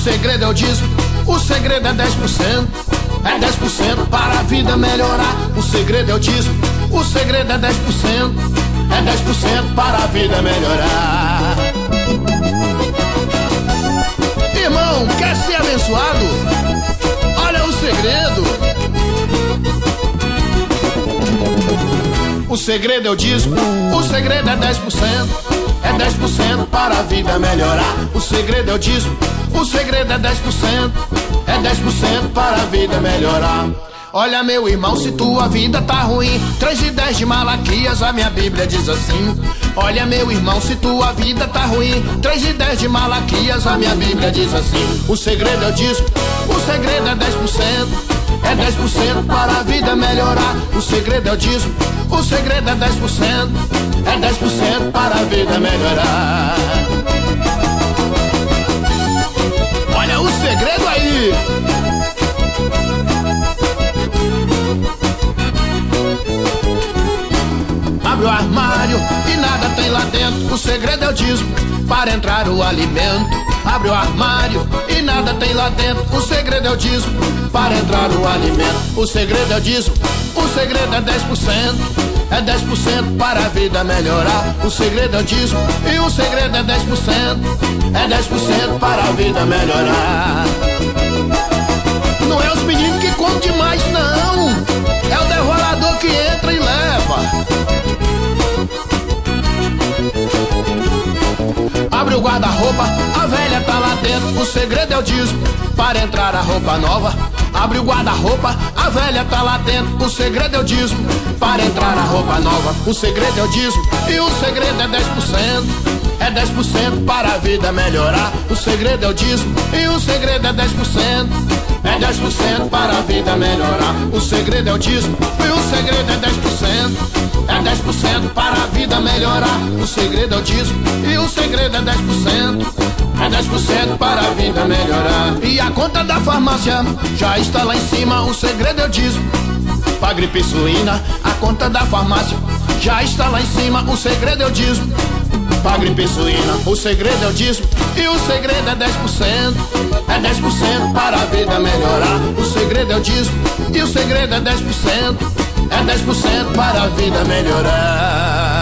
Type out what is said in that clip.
segredo é o dízimo, o segredo é 10%. É 10% para a vida melhorar. O segredo é o dízimo, o segredo é 10%. É 10% para a vida melhorar. Irmão, quer ser abençoado? Olha o segredo. O segredo é o dízimo, o segredo é 10%. É 10% para a vida melhorar. O segredo é o dízimo, o segredo é 10%. É 10% para a vida melhorar. Olha, meu irmão, se tua vida tá ruim, 3:10 de Malaquias, a minha Bíblia diz assim. Olha, meu irmão, se tua vida tá ruim, 3:10 de Malaquias, a minha Bíblia diz assim. O segredo é o dízimo, o segredo é 10%. É 10% para a vida melhorar. O segredo é o dízimo, o segredo é 10%. É 10% para a vida melhorar. Olha o segredo aí. Abre o armário e nada tem lá dentro. O segredo é o dízimo para entrar o alimento. Abre o armário e nada tem lá dentro. O segredo é o dízimo para entrar o alimento. O segredo é o dízimo, o segredo é 10%. É 10% para a vida melhorar. O segredo é o dízimo e o segredo é 10%. É 10% para a vida melhorar. Não é os meninos que comem demais, não. É o devorador que entra e leva. Abre o guarda-roupa, a velha tá lá dentro. O segredo é o dízimo para entrar a roupa nova. Abre o guarda-roupa, a velha tá lá dentro. O segredo é o dízimo para entrar a roupa nova. O segredo é o dízimo e o segredo é 10%. É 10% para a vida melhorar. O segredo é o dízimo e o segredo é 10%. É 10% para a vida melhorar. O segredo é o dízimo e o segredo é 10%. É 10% para a vida melhorar. O segredo é o dízimo e o segredo é 10%. É 10% para a vida melhorar. E a conta da farmácia já está lá em cima. O segredo é o dízimo pra gripe suína. A conta da farmácia já está lá em cima. O segredo é o dízimo pra gripe suína. O segredo é o dízimo e o segredo é 10%. É 10% para a vida melhorar. O segredo é o dízimo e o segredo é 10%. É 10% para a vida melhorar.